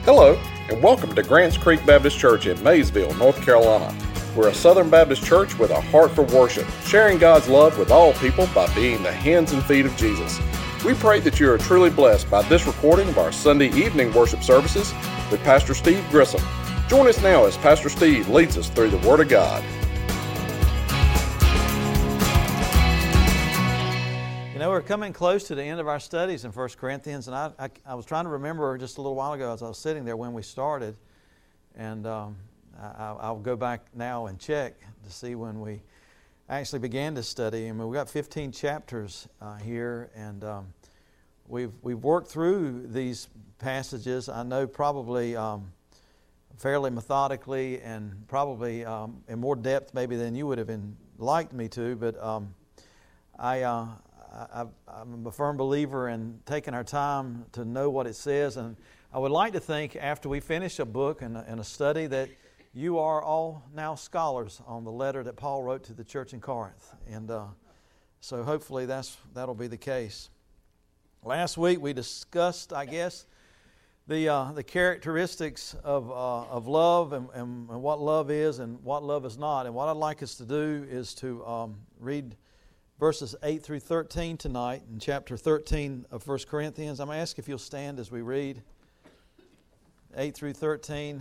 Hello, and welcome to Grants Creek Baptist Church in Maysville, North Carolina. We're a Southern Baptist church with a heart for worship, sharing God's love with all people by being the hands and feet of Jesus. We pray that you are truly blessed by this recording of our Sunday evening worship services with Pastor Steve Grissom. Join us now as Pastor Steve leads us through the Word of God. You know, we're coming close to the end of our studies in 1 Corinthians, and I was trying to remember just a little while ago as I was sitting there when we started, and I'll go back now and check to see when we actually began to study. I mean, we've got 15 chapters here, and we've worked through these passages, I know probably fairly methodically and probably in more depth maybe than you would have liked me to, but I'm a firm believer in taking our time to know what it says, and I would like to think after we finish a book and a study that you are all now scholars on the letter that Paul wrote to the church in Corinth, and so hopefully that'll be the case. Last week we discussed, I guess, the characteristics of love and what love is and what love is not, and what I'd like us to do is to read verses 8 through 13 tonight in chapter 13 of 1 Corinthians. I'm going to ask if you'll stand as we read 8 through 13.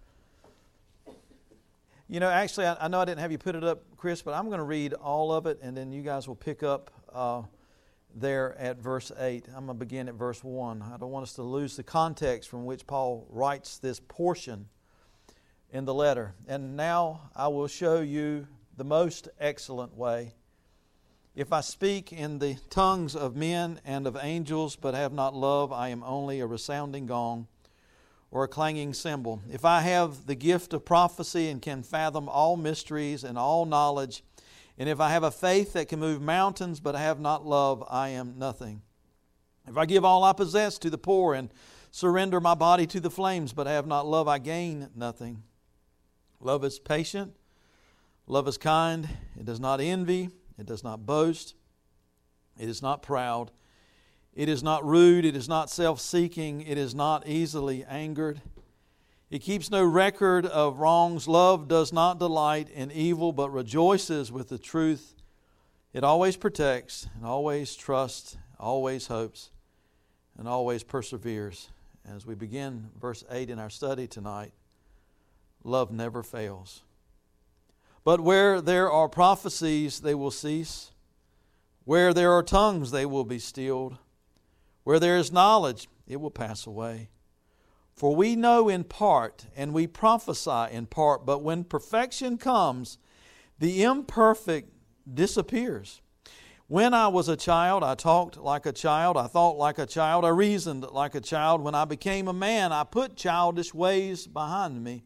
You know, actually, I know I didn't have you put it up, Chris, but I'm going to read all of it, and then you guys will pick up there at verse 8. I'm going to begin at verse 1. I don't want us to lose the context from which Paul writes this portion in the letter. And now I will show you the most excellent way. If I speak in the tongues of men and of angels, but have not love, I am only a resounding gong or a clanging cymbal. If I have the gift of prophecy and can fathom all mysteries and all knowledge, and if I have a faith that can move mountains, but have not love, I am nothing. If I give all I possess to the poor and surrender my body to the flames, but have not love, I gain nothing. Love is patient. Love is kind. It does not envy. It does not boast. It is not proud. It is not rude. It is not self-seeking. It is not easily angered. It keeps no record of wrongs. Love does not delight in evil, but rejoices with the truth. It always protects, and always trusts, always hopes, and always perseveres. As we begin verse 8 in our study tonight, love never fails. But where there are prophecies, they will cease. Where there are tongues, they will be stilled. Where there is knowledge, it will pass away. For we know in part, and we prophesy in part, but when perfection comes, the imperfect disappears. When I was a child, I talked like a child, I thought like a child, I reasoned like a child. When I became a man, I put childish ways behind me.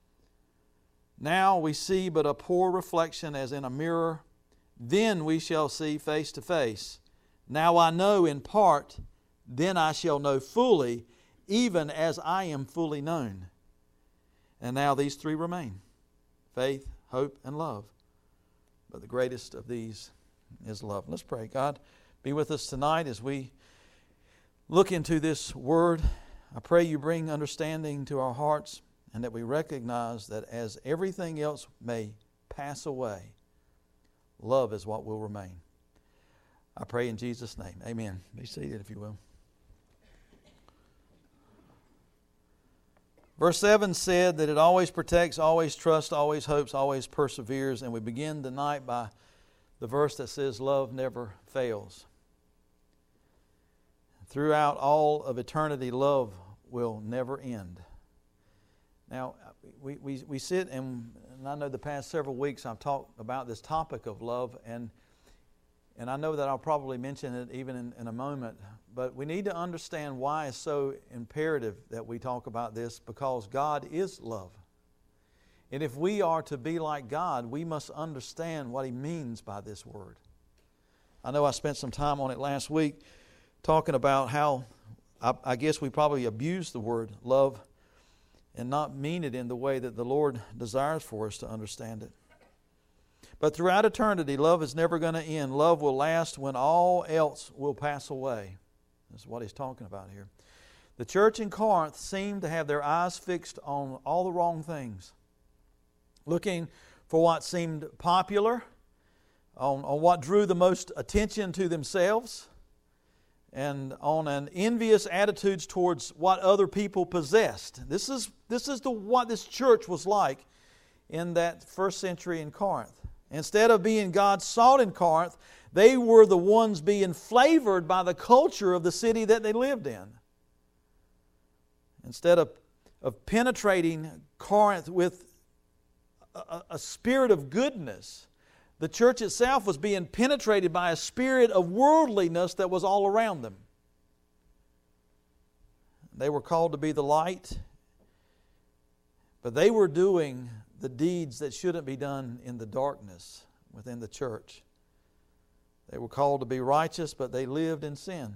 Now we see but a poor reflection as in a mirror. Then we shall see face to face. Now I know in part, then I shall know fully, even as I am fully known. And now these three remain: faith, hope, and love. But the greatest of these is love. Let's pray. God, be with us tonight as we look into this word. I pray you bring understanding to our hearts, and that we recognize that as everything else may pass away, love is what will remain. I pray in Jesus' name. Amen. Be seated if you will. Verse 7 said that it always protects, always trusts, always hopes, always perseveres. And we begin tonight by the verse that says love never fails. Throughout all of eternity, love will never end. Now, we sit, and I know the past several weeks I've talked about this topic of love, and I know that I'll probably mention it even in a moment, but we need to understand why it's so imperative that we talk about this, because God is love. And if we are to be like God, we must understand what He means by this word. I know I spent some time on it last week talking about how I guess we probably abused the word love and not mean it in the way that the Lord desires for us to understand it. But throughout eternity, love is never going to end. Love will last when all else will pass away. That's what he's talking about here. The church in Corinth seemed to have their eyes fixed on all the wrong things, looking for what seemed popular, on what drew the most attention to themselves, and on an envious attitudes towards what other people possessed. This is what this church was like in that first century in Corinth. Instead of being God's salt in Corinth, they were the ones being flavored by the culture of the city that they lived in. Instead of penetrating Corinth with a spirit of goodness, the church itself was being penetrated by a spirit of worldliness that was all around them. They were called to be the light, but they were doing the deeds that shouldn't be done in the darkness within the church. They were called to be righteous, but they lived in sin.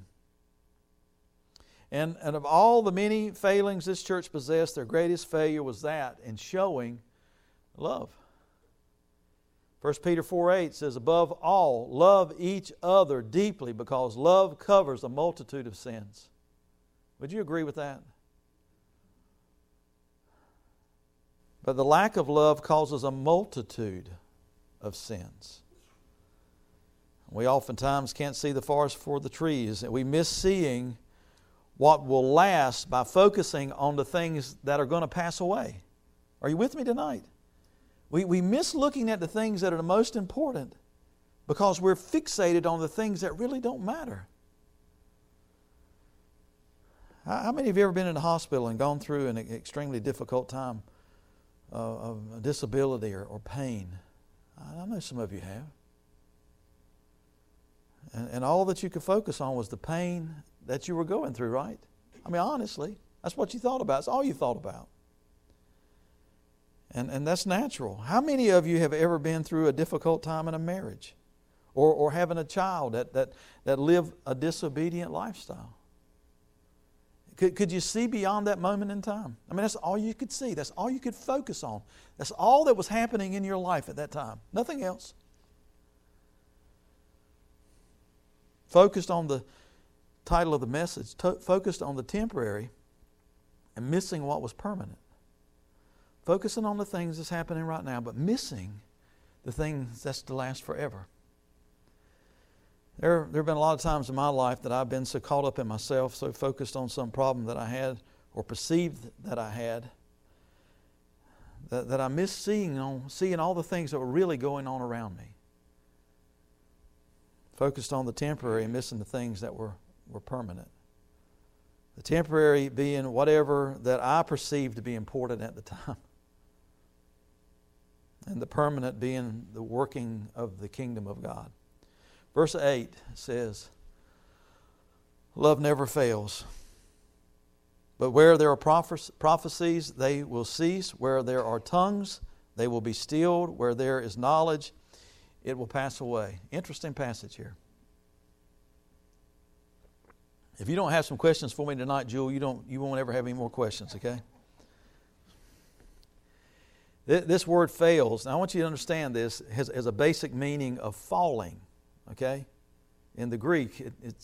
And of all the many failings this church possessed, their greatest failure was that in showing love. 1 Peter 4:8 says, above all, love each other deeply, because love covers a multitude of sins. Would you agree with that? But the lack of love causes a multitude of sins. We oftentimes can't see the forest for the trees, and we miss seeing what will last by focusing on the things that are going to pass away. Are you with me tonight? We miss looking at the things that are the most important because we're fixated on the things that really don't matter. How many of you ever been in the hospital and gone through an extremely difficult time of disability or pain? I know some of you have. And all that you could focus on was the pain that you were going through, right? I mean, honestly, that's what you thought about. It's all you thought about. And that's natural. How many of you have ever been through a difficult time in a marriage? Or having a child that lived a disobedient lifestyle? Could you see beyond that moment in time? I mean, that's all you could see. That's all you could focus on. That's all that was happening in your life at that time. Nothing else. Focused on the title of the message, focused on the temporary and missing what was permanent. Focusing on the things that's happening right now, but missing the things that's to last forever. There have been a lot of times in my life that I've been so caught up in myself, so focused on some problem that I had or perceived that I had, that I missed seeing all the things that were really going on around me. Focused on the temporary and missing the things that were permanent. The temporary being whatever that I perceived to be important at the time. And the permanent being the working of the kingdom of God. Verse 8 says, love never fails. But where there are prophecies, they will cease. Where there are tongues, they will be stilled. Where there is knowledge, it will pass away. Interesting passage here. If you don't have some questions for me tonight, Jewel, you won't ever have any more questions, okay? This word fails, now I want you to understand this, has a basic meaning of falling, okay? In the Greek,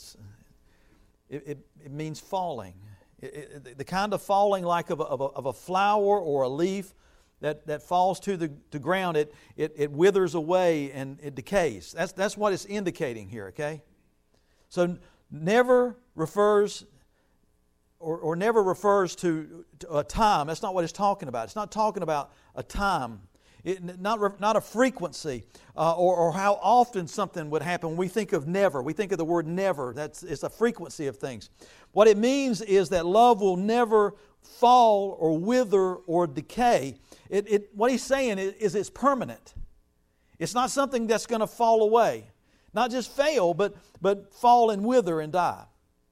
it means falling. The kind of falling like of a flower or a leaf that falls to the ground, it withers away and it decays. That's what it's indicating here, okay? So never refers or never refers to a time. That's not what it's talking about. It's not talking about a time. Not a frequency or how often something would happen. When we think of never, we think of the word never. It's a frequency of things. What it means is that love will never fall or wither or decay. What he's saying is it's permanent. It's not something that's going to fall away. Not just fail, but fall and wither and die.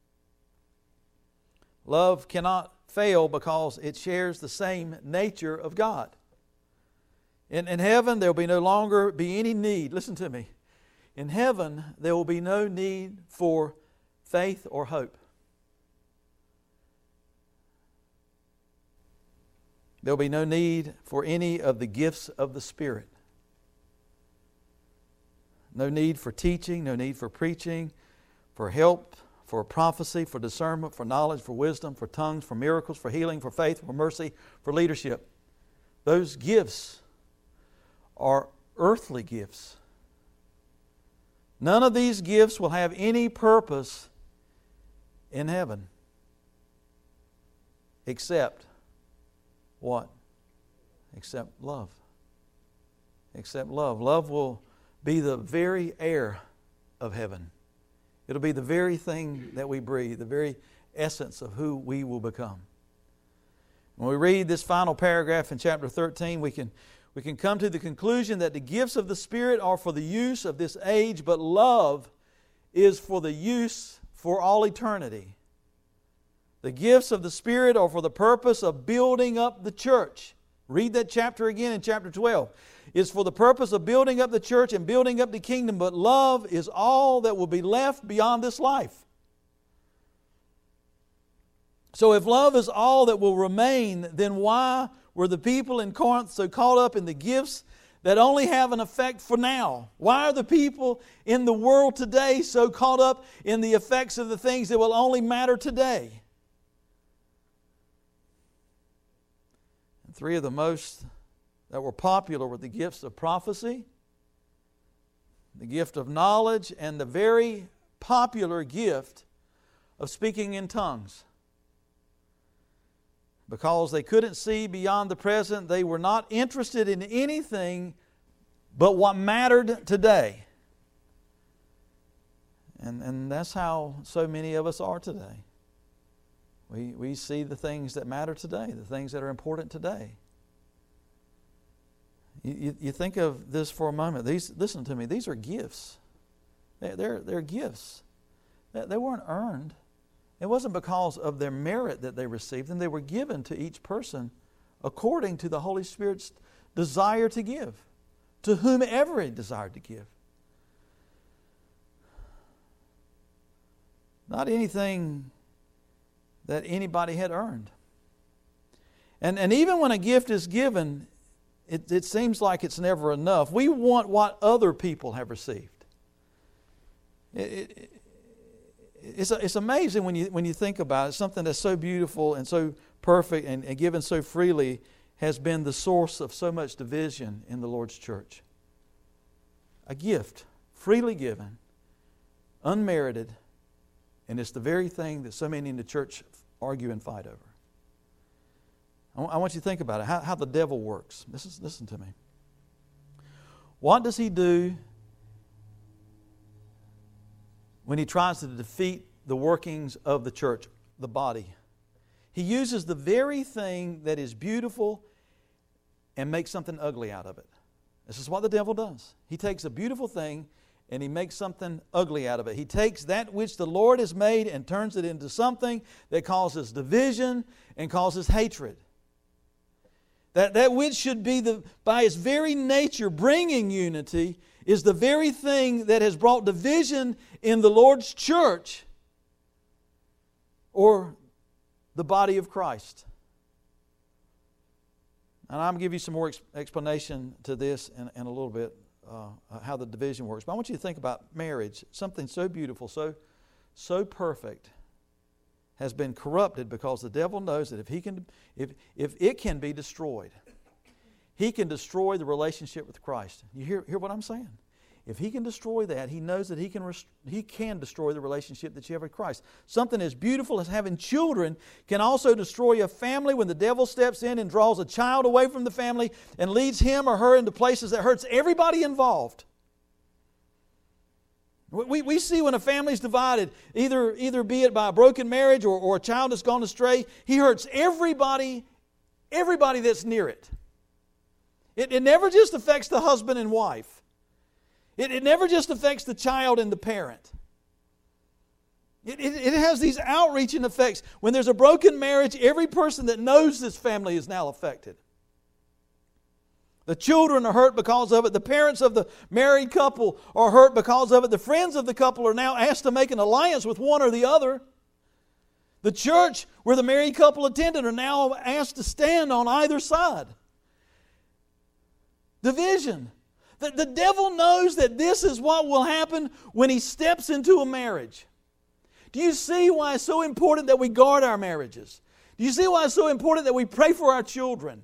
Love cannot fail because it shares the same nature of God. In heaven, there will no longer be any need. Listen to me. In heaven, there will be no need for faith or hope. There will be no need for any of the gifts of the Spirit. No need for teaching, no need for preaching, for help for prophecy, for discernment, for knowledge, for wisdom, for tongues, for miracles, for healing, for faith, for mercy, for leadership. Those gifts are earthly gifts. None of these gifts will have any purpose in heaven except what? Except love. Except love. Love will be the very air of heaven. It'll be the very thing that we breathe, the very essence of who we will become. When we read this final paragraph in chapter 13, we can come to the conclusion that the gifts of the Spirit are for the use of this age, but love is for the use for all eternity. The gifts of the Spirit are for the purpose of building up the church. Read that chapter again in chapter 12. It's for the purpose of building up the church and building up the kingdom, but love is all that will be left beyond this life. So if love is all that will remain, then why were the people in Corinth so caught up in the gifts that only have an effect for now? Why are the people in the world today so caught up in the effects of the things that will only matter today? And three of the most that were popular were the gifts of prophecy, the gift of knowledge, and the very popular gift of speaking in tongues. Because they couldn't see beyond the present, they were not interested in anything but what mattered today. And that's how so many of us are today. We see the things that matter today, the things that are important today. You think of this for a moment. Listen to me. These are gifts. They're gifts. They weren't earned. It wasn't because of their merit that they received them. They were given to each person according to the Holy Spirit's desire to give, to whomever He desired to give. Not anything that anybody had earned. And even when a gift is given, it seems like it's never enough. We want what other people have received. It's amazing when you think about it. Something that's so beautiful and so perfect and given so freely has been the source of so much division in the Lord's church. A gift, freely given, unmerited, and it's the very thing that so many in the church argue and fight over. I want you to think about it, how the devil works. Listen to me. What does he do when he tries to defeat the workings of the church, the body? He uses the very thing that is beautiful and makes something ugly out of it. This is what the devil does. He takes a beautiful thing and he makes something ugly out of it. He takes that which the Lord has made and turns it into something that causes division and causes hatred. That which should be, by its very nature, bringing unity, is the very thing that has brought division in the Lord's church or the body of Christ. And I'm going to give you some more explanation to this in a little bit, how the division works. But I want you to think about marriage. Something so beautiful, so perfect, has been corrupted because the devil knows that if it can be destroyed, he can destroy the relationship with Christ. You hear what I'm saying? If he can destroy that, he knows that he can destroy the relationship that you have with Christ. Something as beautiful as having children can also destroy a family when the devil steps in and draws a child away from the family and leads him or her into places that hurts everybody involved. We see when a family is divided, either be it by a broken marriage or a child that's gone astray, he hurts everybody that's near it. It never just affects the husband and wife. It never just affects the child and the parent. It has these outreaching effects. When there's a broken marriage, every person that knows this family is now affected. The children are hurt because of it. The parents of the married couple are hurt because of it. The friends of the couple are now asked to make an alliance with one or the other. The church where the married couple attended are now asked to stand on either side. Division. The devil knows that this is what will happen when he steps into a marriage. Do you see why it's so important that we guard our marriages? Do you see why it's so important that we pray for our children?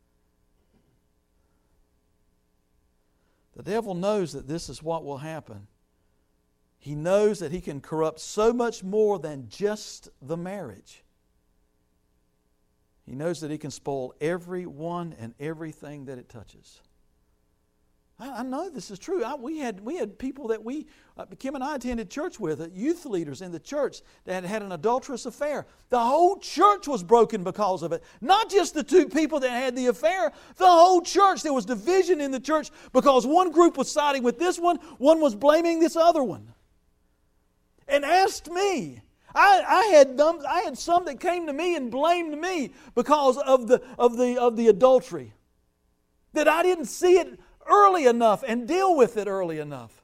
The devil knows that this is what will happen. He knows that he can corrupt so much more than just the marriage. He knows that he can spoil everyone and everything that it touches. I know this is true. We had people that Kim and I attended church with, youth leaders in the church that had an adulterous affair. The whole church was broken because of it. Not just the two people that had the affair, the whole church. There was division in the church because one group was siding with this one was blaming this other one. And asked me. I had some that came to me and blamed me because of the adultery. That I didn't see it early enough and deal with it early enough.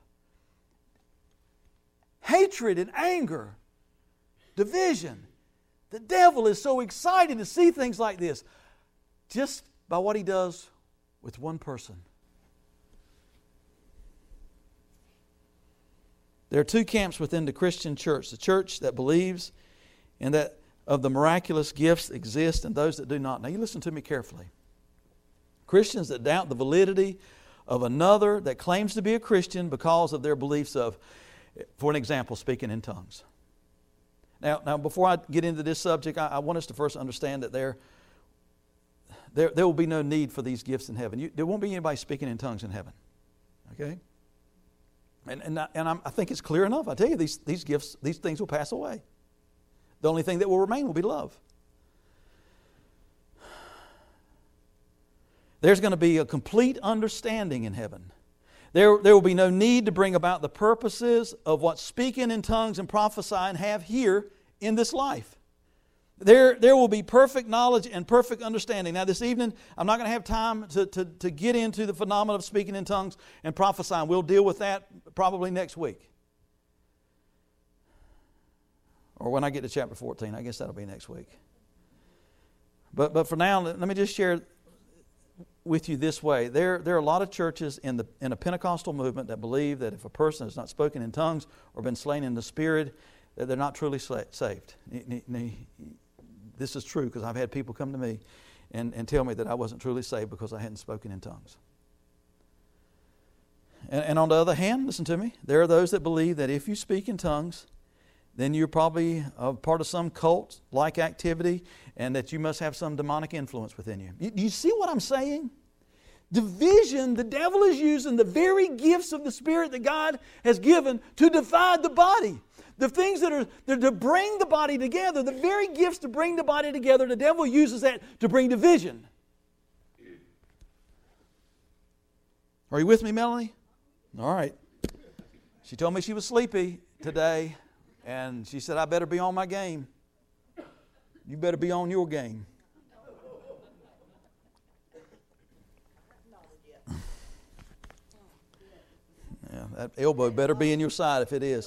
Hatred and anger, division. The devil is so excited to see things like this just by what he does with one person. There are two camps within the Christian church. The church that believes and that of the miraculous gifts exist and those that do not. Now you listen to me carefully. Christians that doubt the validity of another that claims to be a Christian because of their beliefs of, for an example, speaking in tongues. Now before I get into this subject, I want us to first understand that there will be no need for these gifts in heaven. There won't be anybody speaking in tongues in heaven. Okay? And I think it's clear enough. I tell you, these gifts, these things will pass away. The only thing that will remain will be love. There's going to be a complete understanding in heaven. There will be no need to bring about the purposes of what speaking in tongues and prophesying have here in this life. There will be perfect knowledge and perfect understanding. Now this evening, I'm not going to have time to get into the phenomenon of speaking in tongues and prophesying. We'll deal with that probably next week. Or when I get to chapter 14. I guess that'll be next week. But for now, let me just share with you this way. There are a lot of churches in a Pentecostal movement that believe that if a person has not spoken in tongues or been slain in the Spirit, that they're not truly saved. This is true because I've had people come to me and tell me that I wasn't truly saved because I hadn't spoken in tongues. And on the other hand, listen to me, there are those that believe that if you speak in tongues, then you're probably a part of some cult-like activity and that you must have some demonic influence within you. Do you see what I'm saying? Division, the devil is using the very gifts of the Spirit that God has given to divide the body. The things that are to bring the body together, the very gifts to bring the body together, the devil uses that to bring division. Are you with me, Melanie? All right. She told me she was sleepy today, and she said, I better be on my game. You better be on your game. Yeah, that elbow better be in your side if it is.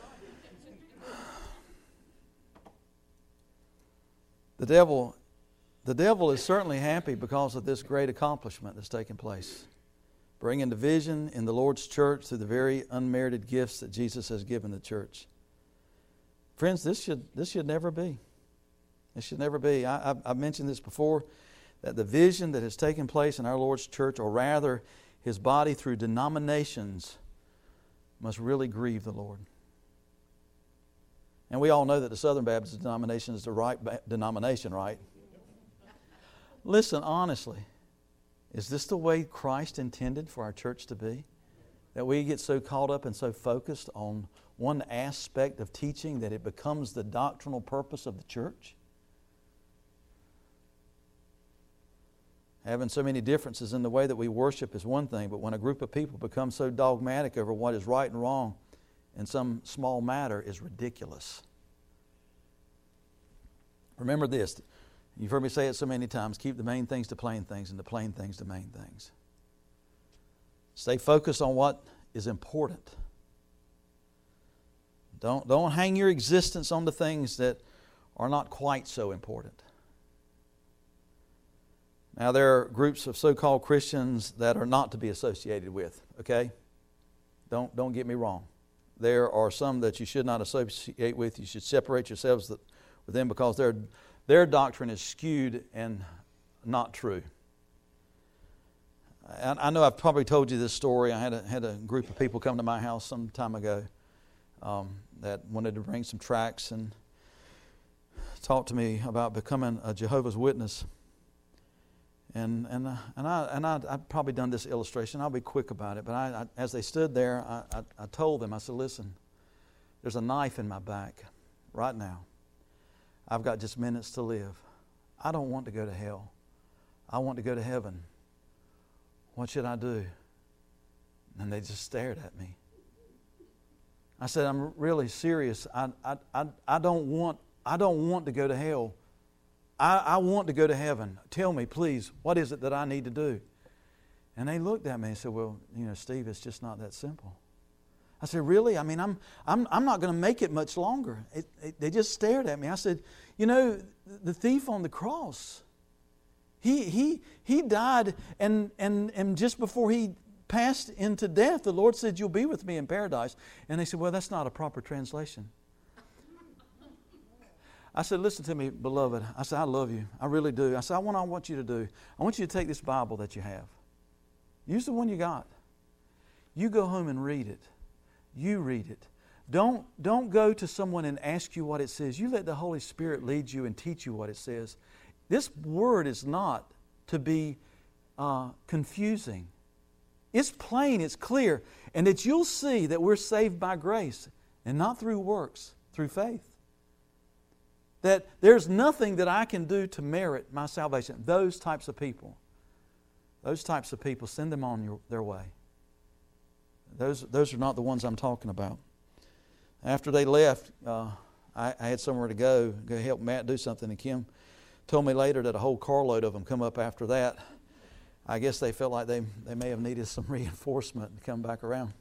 The devil is certainly happy because of this great accomplishment that's taken place. Bringing division in the Lord's church through the very unmerited gifts that Jesus has given the church. Friends, this should never be. It should never be. I've mentioned this before, that the vision that has taken place in our Lord's church, or rather His body through denominations, must really grieve the Lord. And we all know that the Southern Baptist denomination is the right denomination, right? Listen, honestly, is this the way Christ intended for our church to be? That we get so caught up and so focused on one aspect of teaching that it becomes the doctrinal purpose of the church? Having so many differences in the way that we worship is one thing, but when a group of people become so dogmatic over what is right and wrong in some small matter is ridiculous. Remember this. You've heard me say it so many times. Keep the main things to plain things and the plain things to main things. Stay focused on what is important. Don't hang your existence on the things that are not quite so important. Now, there are groups of so-called Christians that are not to be associated with, okay? Don't get me wrong. there are some that you should not associate with. You should separate yourselves with them because their doctrine is skewed and not true. I know I've probably told you this story. I had a group of people come to my house some time ago that wanted to bring some tracts and talk to me about becoming a Jehovah's Witness. And I've probably done this illustration. I'll be quick about it. But as they stood there, I told them, I said, listen, there's a knife in my back right now. I've got just minutes to live. I don't want to go to hell. I want to go to heaven. What should I do? And they just stared at me. I said, I'm really serious. I don't want to go to hell. I want to go to heaven. Tell me, please, what is it that I need to do? And they looked at me and said, well, Steve, it's just not that simple. I said, really? I mean, I'm not going to make it much longer. They just stared at me. I said, the thief on the cross, he died, and just before he passed into death, the Lord said, you'll be with me in paradise. And they said, well, that's not a proper translation. I said, listen to me, beloved. I said, I love you. I really do. I said, what I want you to do, I want you to take this Bible that you have. Use the one you got. You go home and read it. You read it. Don't go to someone and ask you what it says. You let the Holy Spirit lead you and teach you what it says. This word is not to be confusing. It's plain, it's clear, and that you'll see that we're saved by grace and not through works, through faith. That there's nothing that I can do to merit my salvation. Those types of people, send them on their way. Those are not the ones I'm talking about. After they left, I had somewhere to go help Matt do something, and Kim told me later that a whole carload of them come up after that. I guess they felt like they may have needed some reinforcement to come back around.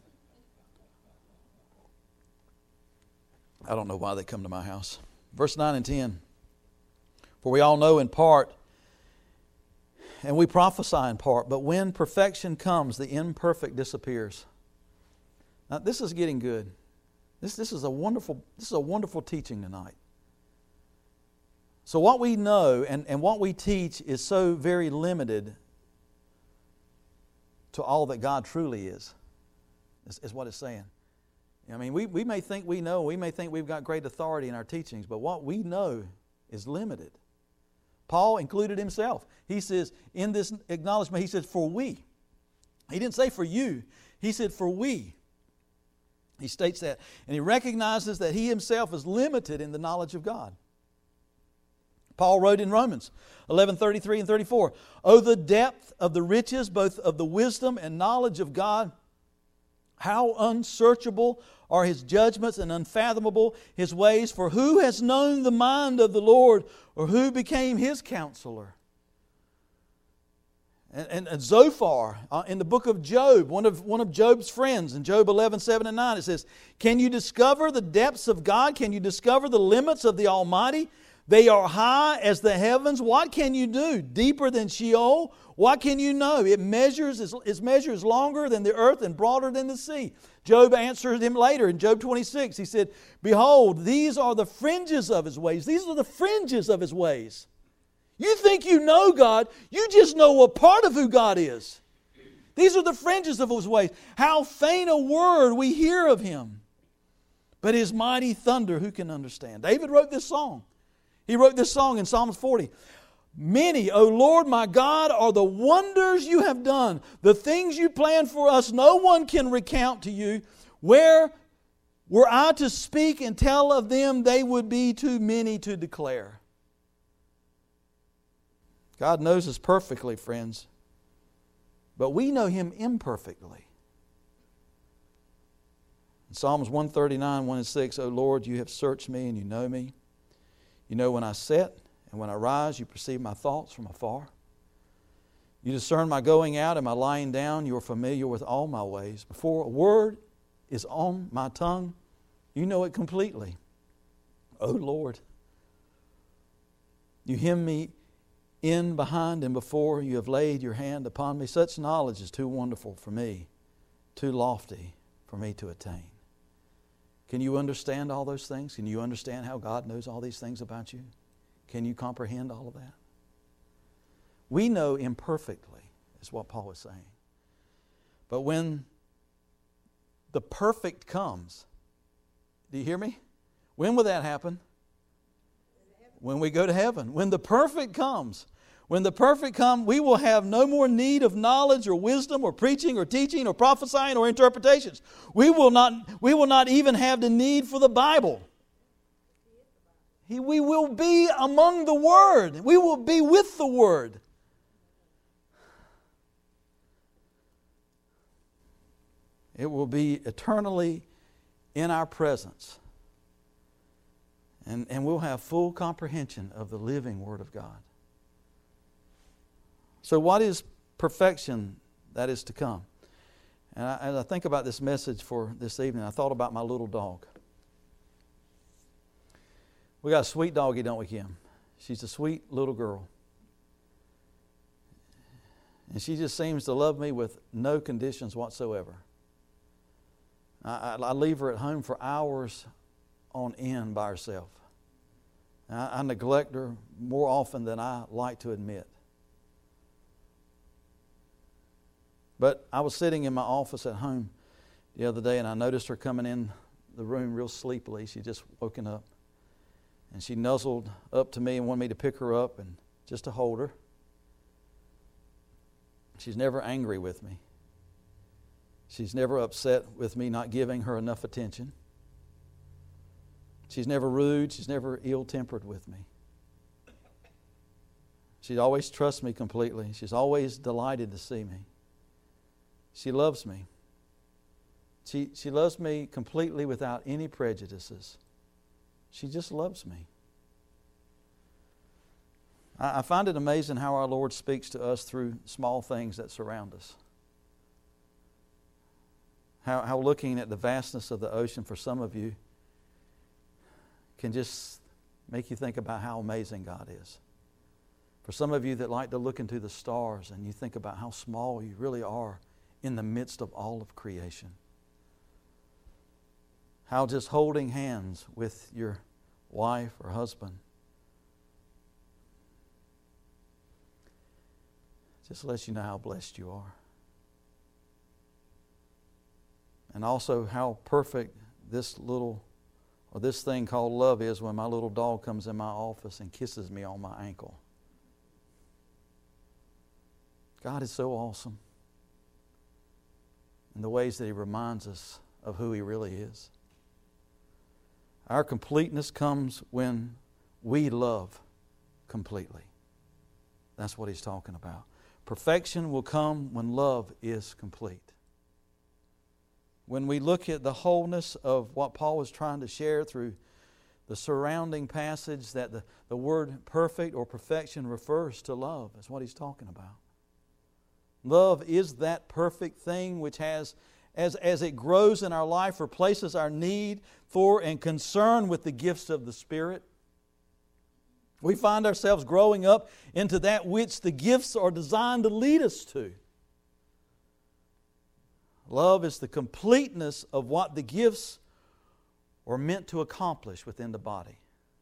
I don't know why they come to my house. Verse 9 and 10. For we all know in part, and we prophesy in part, but when perfection comes, the imperfect disappears. Now this is getting good. This is a wonderful teaching tonight. So what we know and what we teach is so very limited to all that God truly is what it's saying. I mean, we may think we know, we may think we've got great authority in our teachings, but what we know is limited. Paul included himself. He says, in this acknowledgement, he says, for we. He didn't say for you. He said, for we. He states that. And he recognizes that he himself is limited in the knowledge of God. Paul wrote in Romans 11:33 and 34, oh, the depth of the riches, both of the wisdom and knowledge of God. How unsearchable are His judgments and unfathomable His ways. For who has known the mind of the Lord, or who became His counselor? And Zophar, in the book of Job, one of Job's friends, in Job 11:7 and 9, it says, can you discover the depths of God? Can you discover the limits of the Almighty? They are high as the heavens. What can you do? Deeper than Sheol? What can you know? Its measure is longer than the earth and broader than the sea. Job answered him later in Job 26. He said, behold, these are the fringes of His ways. These are the fringes of His ways. You think you know God. You just know a part of who God is. These are the fringes of His ways. How faint a word we hear of Him. But His mighty thunder, who can understand? David wrote this song. He wrote this song in Psalms 40. Many, O Lord my God, are the wonders you have done. The things you planned for us, no one can recount to you. Where were I to speak and tell of them, they would be too many to declare. God knows us perfectly, friends. But we know Him imperfectly. In Psalms 139, 1 and 6, O Lord, you have searched me and you know me. You know when I sit and when I rise, you perceive my thoughts from afar. You discern my going out and my lying down. You are familiar with all my ways. Before a word is on my tongue, you know it completely. O Lord, you hem me in behind and before. You have laid your hand upon me. Such knowledge is too wonderful for me, too lofty for me to attain. Can you understand all those things? Can you understand how God knows all these things about you? Can you comprehend all of that? We know imperfectly, is what Paul is saying. But when the perfect comes, do you hear me? When will that happen? When we go to heaven. When the perfect comes. When the perfect comes, we will have no more need of knowledge or wisdom or preaching or teaching or prophesying or interpretations. We will not even have the need for the Bible. We will be among the Word. We will be with the Word. It will be eternally in our presence. And we'll have full comprehension of the living Word of God. So what is perfection that is to come? And as I think about this message for this evening, I thought about my little dog. We got a sweet doggy, don't we, Kim? She's a sweet little girl. And she just seems to love me with no conditions whatsoever. I leave her at home for hours on end by herself. I neglect her more often than I like to admit. But I was sitting in my office at home the other day, and I noticed her coming in the room real sleepily. She'd just woken up. And she nuzzled up to me and wanted me to pick her up and just to hold her. She's never angry with me. She's never upset with me not giving her enough attention. She's never rude. She's never ill-tempered with me. She always trusts me completely. She's always delighted to see me. She loves me. She loves me completely without any prejudices. She just loves me. I find it amazing how our Lord speaks to us through small things that surround us. How looking at the vastness of the ocean for some of you can just make you think about how amazing God is. For some of you that like to look into the stars and you think about how small you really are in the midst of all of creation. How just holding hands with your wife or husband just lets you know how blessed you are. And also how perfect this thing called love is when my little dog comes in my office and kisses me on my ankle. God is so awesome in the ways that He reminds us of who He really is. Our completeness comes when we love completely. That's what He's talking about. Perfection will come when love is complete. When we look at the wholeness of what Paul is trying to share through the surrounding passage, that the word perfect or perfection refers to love. That's what he's talking about. Love is that perfect thing which has, as it grows in our life, replaces our need for and concern with the gifts of the Spirit. We find ourselves growing up into that which the gifts are designed to lead us to. Love is the completeness of what the gifts are meant to accomplish within the body.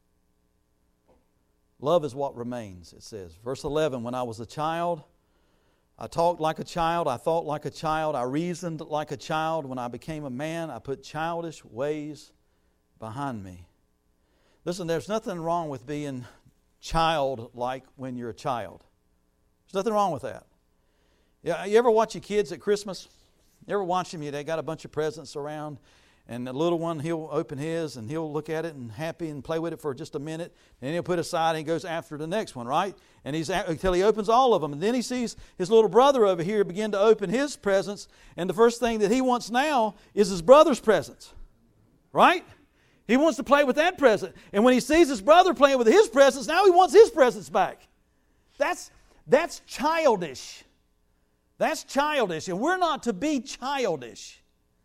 Love is what remains, it says. Verse 11, when I was a child, I talked like a child, I thought like a child, I reasoned like a child. When I became a man, I put childish ways behind me. Listen, there's nothing wrong with being childlike when you're a child. There's nothing wrong with that. Yeah, you ever watch your kids at Christmas? You ever watch them? They got a bunch of presents around, and the little one, he'll open his and he'll look at it and happy and play with it for just a minute, and then he'll put it aside and he goes after the next one, right? And until he opens all of them, and then he sees his little brother over here begin to open his presents, and the first thing that he wants now is his brother's presents, right? He wants to play with that present, and when he sees his brother playing with his presents, now he wants his presents back. That's childish. That's childish, and we're not to be childish.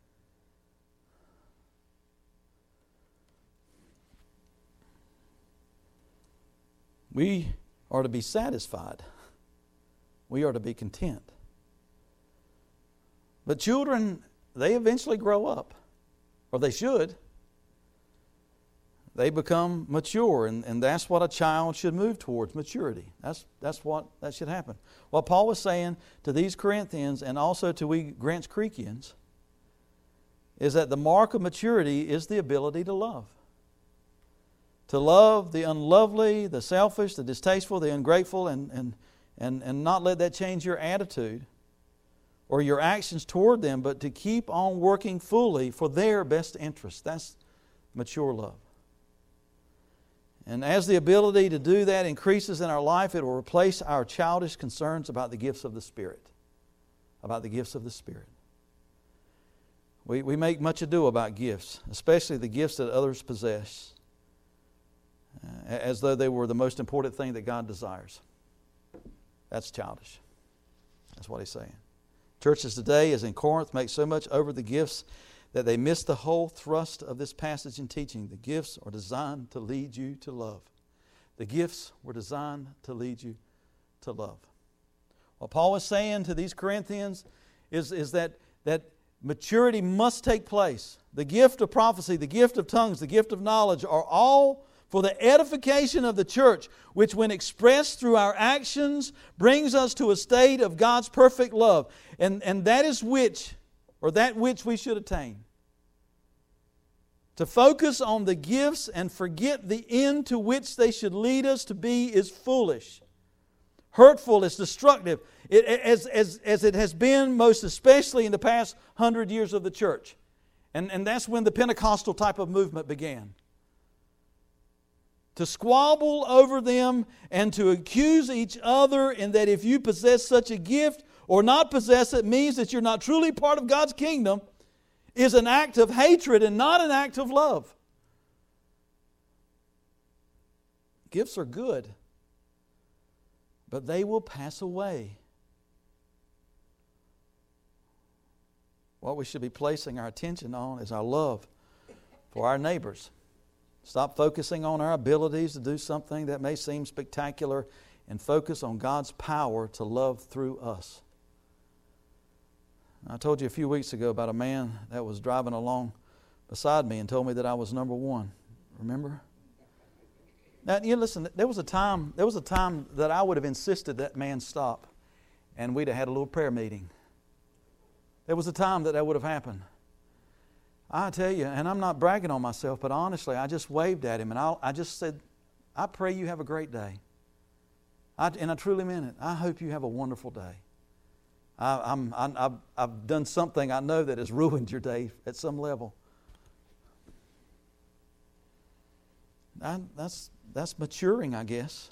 We are to be satisfied. We are to be content. But children, they eventually grow up, or they should. they become mature, and that's what a child should move towards, maturity. That's what that should happen. What Paul was saying to these Corinthians and also to we Grants Creekians is that the mark of maturity is the ability to love. To love the unlovely, the selfish, the distasteful, the ungrateful, and not let that change your attitude or your actions toward them, but to keep on working fully for their best interest. That's mature love. And as the ability to do that increases in our life, it will replace our childish concerns about the gifts of the Spirit. About the gifts of the Spirit. We make much ado about gifts, especially the gifts that others possess, as though they were the most important thing that God desires. That's childish. That's what he's saying. Churches today, as in Corinth, make so much over the gifts that they miss the whole thrust of this passage and teaching. The gifts are designed to lead you to love. The gifts were designed to lead you to love. What Paul is saying to these Corinthians is that maturity must take place. The gift of prophecy, the gift of tongues, the gift of knowledge are all for the edification of the church, which when expressed through our actions brings us to a state of God's perfect love. And that is that which we should attain. To focus on the gifts and forget the end to which they should lead us to be is foolish. Hurtful, it's destructive, as it has been most especially in the past 100 years of the church. And that's when the Pentecostal type of movement began. To squabble over them and to accuse each other, and that if you possess such a gift or not possess it means that you're not truly part of God's kingdom, is an act of hatred and not an act of love. Gifts are good, but they will pass away. What we should be placing our attention on is our love for our neighbors. Stop focusing on our abilities to do something that may seem spectacular and focus on God's power to love through us. I told you a few weeks ago about a man that was driving along beside me and told me that I was number one. Remember? Now, listen, there was a time that I would have insisted that man stop and we'd have had a little prayer meeting. There was a time that would have happened. I tell you, and I'm not bragging on myself, but honestly, I just waved at him and I just said, I pray you have a great day. And I truly meant it. I hope you have a wonderful day. I've done something I know that has ruined your day at some level. That's maturing, I guess.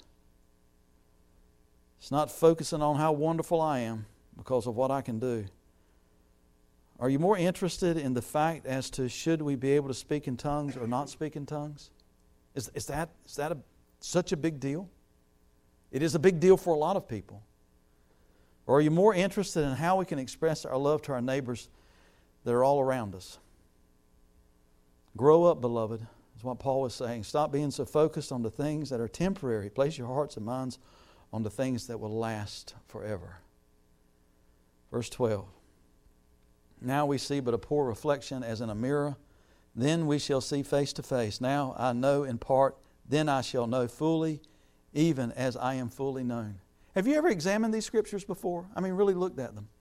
It's not focusing on how wonderful I am because of what I can do. Are you more interested in the fact as to should we be able to speak in tongues or not speak in tongues? Is that such a big deal? It is a big deal for a lot of people. Or are you more interested in how we can express our love to our neighbors that are all around us? Grow up, beloved, is what Paul was saying. Stop being so focused on the things that are temporary. Place your hearts and minds on the things that will last forever. Verse 12. Now we see but a poor reflection as in a mirror. Then we shall see face to face. Now I know in part, then I shall know fully, even as I am fully known. Have you ever examined these scriptures before? I mean, really looked at them.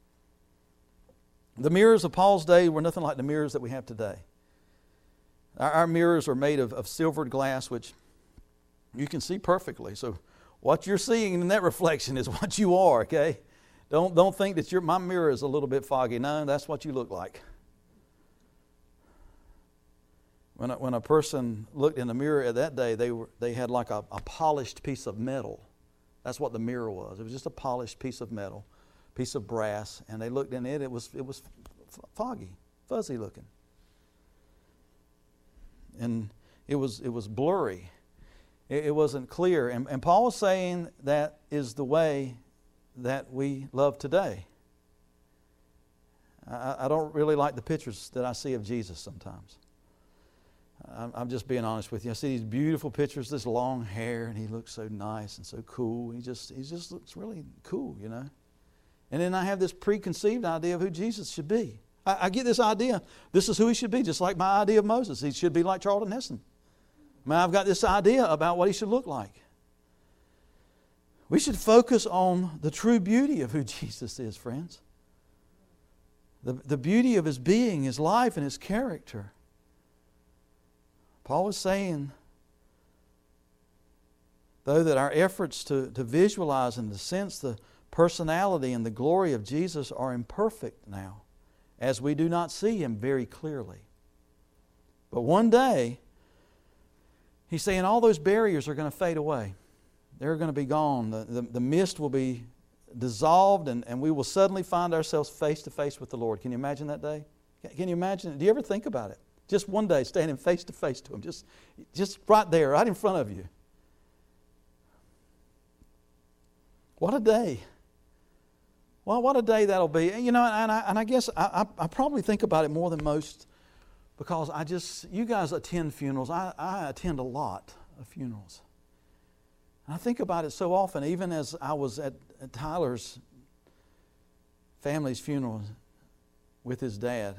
The mirrors of Paul's day were nothing like the mirrors that we have today. Our mirrors are made of silvered glass, which you can see perfectly. So what you're seeing in that reflection is what you are, okay? Don't think that my mirror is a little bit foggy. No, that's what you look like. When a person looked in the mirror at that day, they had like a polished piece of metal. That's what the mirror was. It was just a polished piece of metal, piece of brass, and they looked in it. It was foggy, fuzzy looking, and it was blurry. It wasn't clear. And Paul was saying that is the way that we love today. I don't really like the pictures that I see of Jesus sometimes. I'm just being honest with you. I see these beautiful pictures, this long hair, and he looks so nice and so cool. He just looks really cool, you know. And then I have this preconceived idea of who Jesus should be. I get this idea, this is who he should be, just like my idea of Moses. He should be like Charlton Heston. Man, I've got this idea about what he should look like. We should focus on the true beauty of who Jesus is, friends. The beauty of His being, His life, and His character. Paul is saying, though, that our efforts to visualize and to sense the personality and the glory of Jesus are imperfect now, as we do not see Him very clearly. But one day, he's saying all those barriers are going to fade away. They're going to be gone. The mist will be dissolved, and we will suddenly find ourselves face to face with the Lord. Can you imagine that day? Can you imagine it? Do you ever think about it? Just one day standing face to face to Him, just right there, right in front of you. What a day. Well, what a day that'll be. You know, and I guess I probably think about it more than most, because you guys attend funerals. I attend a lot of funerals. And I think about it so often, even as I was at Tyler's family's funeral with his dad.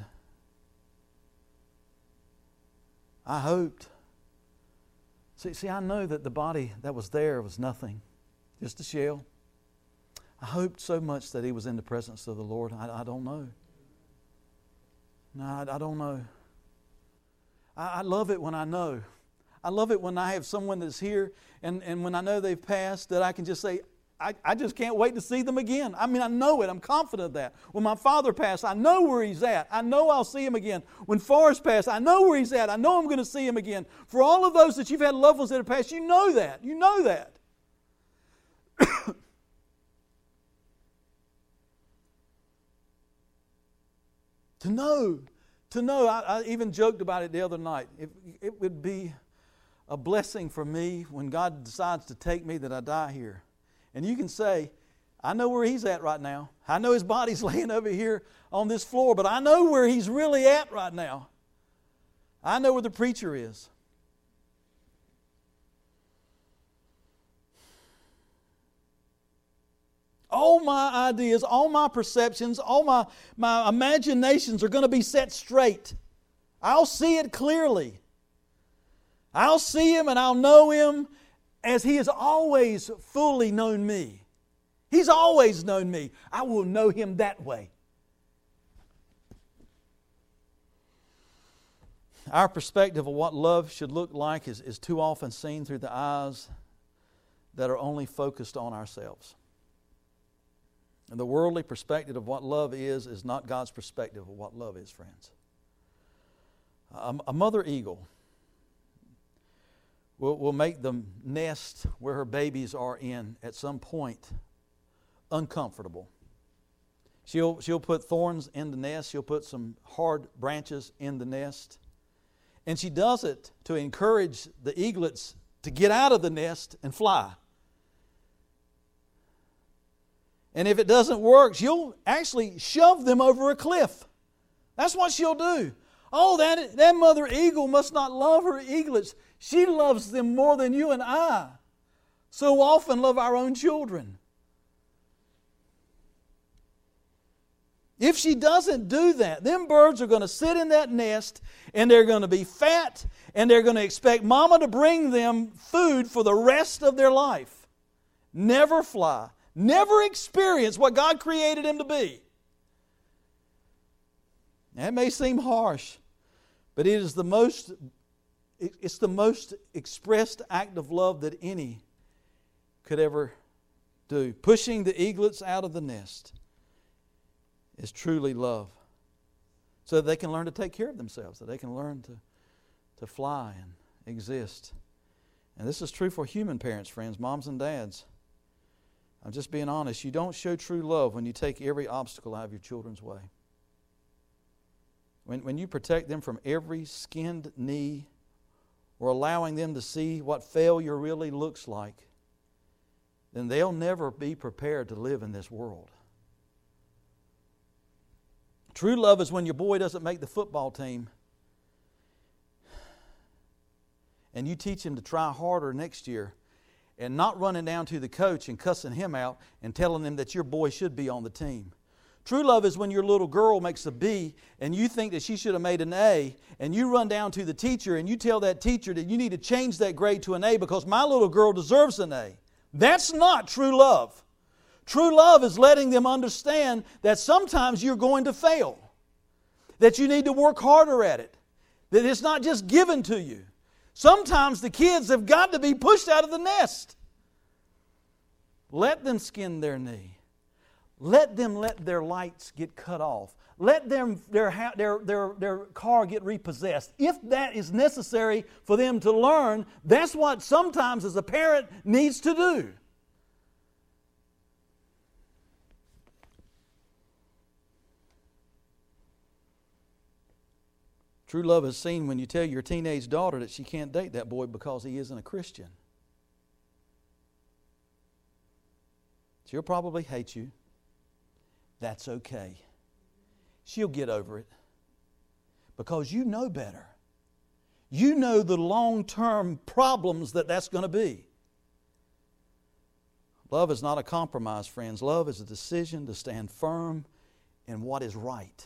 I hoped. See, I know that the body that was there was nothing, just a shell. I hoped so much that he was in the presence of the Lord. I don't know. No, I don't know. I love it when I know. I love it when I have someone that's here and when I know they've passed, that I can just say, I just can't wait to see them again. I mean, I know it. I'm confident of that. When my father passed, I know where he's at. I know I'll see him again. When Forrest passed, I know where he's at. I know I'm going to see him again. For all of those that you've had loved ones that have passed, you know that. You know that. To know, I even joked about it the other night. It would be a blessing for me when God decides to take me that I die here. And you can say, I know where He's at right now. I know His body's laying over here on this floor, but I know where He's really at right now. I know where the preacher is. All my ideas, all my perceptions, all my imaginations are going to be set straight. I'll see it clearly. I'll see Him and I'll know Him as He has always fully known me. He's always known me. I will know Him that way. Our perspective of what love should look like is too often seen through the eyes that are only focused on ourselves. And the worldly perspective of what love is not God's perspective of what love is, friends. A mother eagle will make the nest where her babies are in at some point uncomfortable. She'll put thorns in the nest. She'll put some hard branches in the nest. And she does it to encourage the eaglets to get out of the nest and fly. And if it doesn't work, she'll actually shove them over a cliff. That's what she'll do. Oh, that mother eagle must not love her eaglets. She loves them more than you and I so often love our own children. If she doesn't do that, them birds are going to sit in that nest and they're going to be fat and they're going to expect mama to bring them food for the rest of their life. Never fly. Never experience what God created them to be. That may seem harsh, but it's the most expressed act of love that any could ever do. Pushing the eaglets out of the nest is truly love. So that they can learn to take care of themselves, so they can learn to fly and exist. And this is true for human parents, friends, moms and dads. I'm just being honest. You don't show true love when you take every obstacle out of your children's way. When you protect them from every skinned knee or allowing them to see what failure really looks like, then they'll never be prepared to live in this world. True love is when your boy doesn't make the football team and you teach him to try harder next year, and not running down to the coach and cussing him out and telling them that your boy should be on the team. True love is when your little girl makes a B and you think that she should have made an A, and you run down to the teacher and you tell that teacher that you need to change that grade to an A because my little girl deserves an A. That's not true love. True love is letting them understand that sometimes you're going to fail, that you need to work harder at it, that it's not just given to you. Sometimes the kids have got to be pushed out of the nest. Let them skin their knee. Let them let their lights get cut off. Let them their car get repossessed. If that is necessary for them to learn, that's what sometimes as a parent needs to do. True love is seen when you tell your teenage daughter that she can't date that boy because he isn't a Christian. She'll probably hate you. That's okay. She'll get over it because you know better. You know the long-term problems that's going to be. Love is not a compromise, friends. Love is a decision to stand firm in what is right.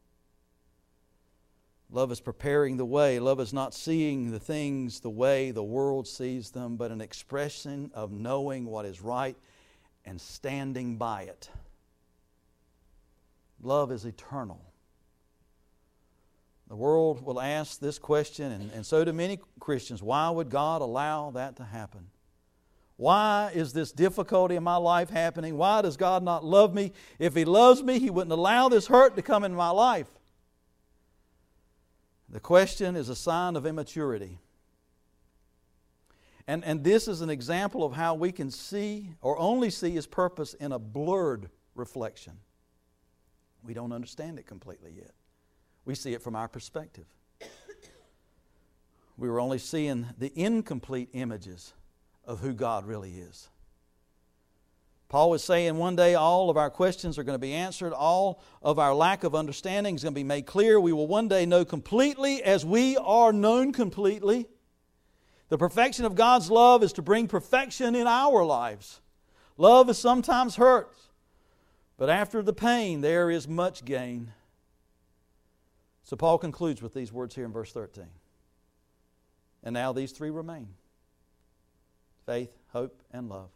Love is preparing the way. Love is not seeing the things the way the world sees them, but an expression of knowing what is right and standing by it. Love is eternal. The world will ask this question, and so do many Christians. Why would God allow that to happen? Why is this difficulty in my life happening? Why does God not love me? If He loves me, He wouldn't allow this hurt to come in my life. The question is a sign of immaturity. And this is an example of how we can see or only see His purpose in a blurred reflection. We don't understand it completely yet. We see it from our perspective. We were only seeing the incomplete images of who God really is. Paul was saying one day all of our questions are going to be answered. All of our lack of understanding is going to be made clear. We will one day know completely as we are known completely. The perfection of God's love is to bring perfection in our lives. Love is sometimes hurt, but after the pain there is much gain. So Paul concludes with these words here in verse 13. And now these three remain: faith, hope, and love.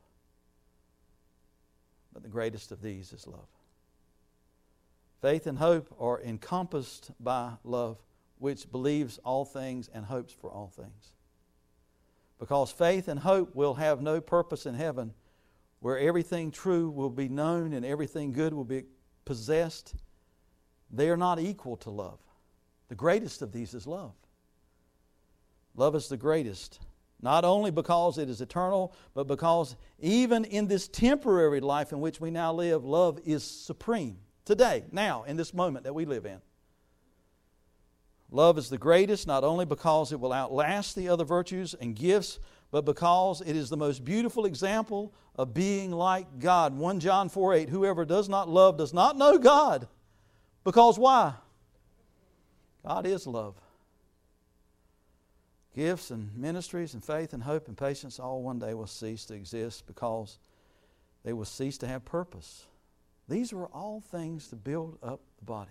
But the greatest of these is love. Faith and hope are encompassed by love, which believes all things and hopes for all things. Because faith and hope will have no purpose in heaven, where everything true will be known and everything good will be possessed. They are not equal to love. The greatest of these is love. Love is the greatest. Not only because it is eternal, but because even in this temporary life in which we now live, love is supreme. Today, now, in this moment that we live in. Love is the greatest, not only because it will outlast the other virtues and gifts, but because it is the most beautiful example of being like God. 1 John 4:8, whoever does not love does not know God. Because why? God is love. Gifts and ministries and faith and hope and patience all one day will cease to exist because they will cease to have purpose. These are all things to build up the body.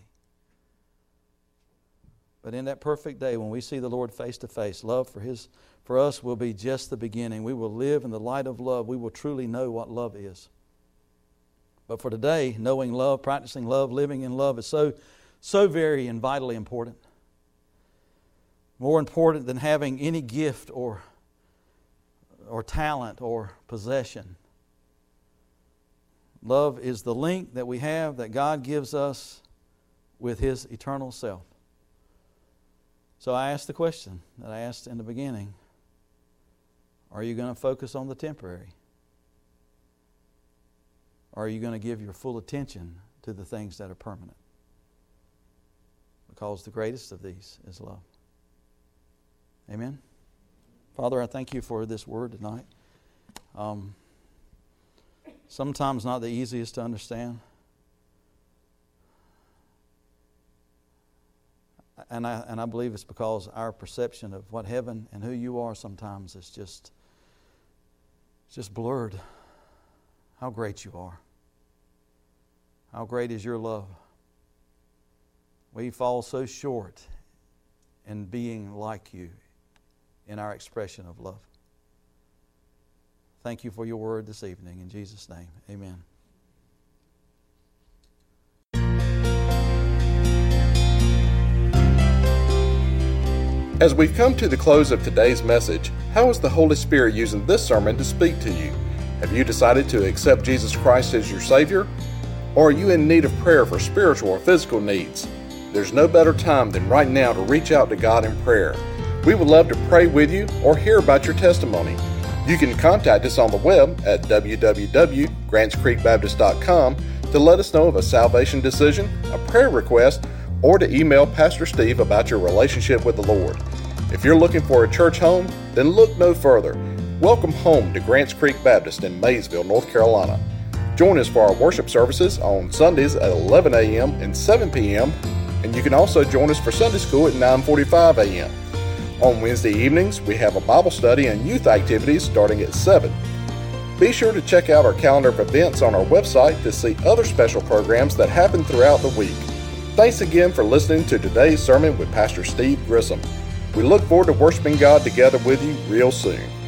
But in that perfect day when we see the Lord face to face, love for us will be just the beginning. We will live in the light of love. We will truly know what love is. But for today, knowing love, practicing love, living in love is so very and vitally important. More important than having any gift or talent or possession. Love is the link that we have that God gives us with His eternal self. So I asked the question that I asked in the beginning. Are you going to focus on the temporary? Or are you going to give your full attention to the things that are permanent? Because the greatest of these is love. Amen. Father, I thank You for this word tonight. Sometimes not the easiest to understand. And I believe it's because our perception of what heaven and who You are sometimes is just blurred. How great You are. How great is your love. We fall so short in being like you in our expression of love. Thank you for your word this evening. In Jesus' name, amen. As we've come to the close of today's message, how is the Holy Spirit using this sermon to speak to you? Have you decided to accept Jesus Christ as your Savior? Or are you in need of prayer for spiritual or physical needs? There's no better time than right now to reach out to God in prayer. We would love to pray with you or hear about your testimony. You can contact us on the web at www.grantscreekbaptist.com to let us know of a salvation decision, a prayer request, or to email Pastor Steve about your relationship with the Lord. If you're looking for a church home, then look no further. Welcome home to Grants Creek Baptist in Maysville, North Carolina. Join us for our worship services on Sundays at 11 a.m. and 7 p.m., and you can also join us for Sunday school at 9:45 a.m. On Wednesday evenings, we have a Bible study and youth activities starting at 7. Be sure to check out our calendar of events on our website to see other special programs that happen throughout the week. Thanks again for listening to today's sermon with Pastor Steve Grissom. We look forward to worshiping God together with you real soon.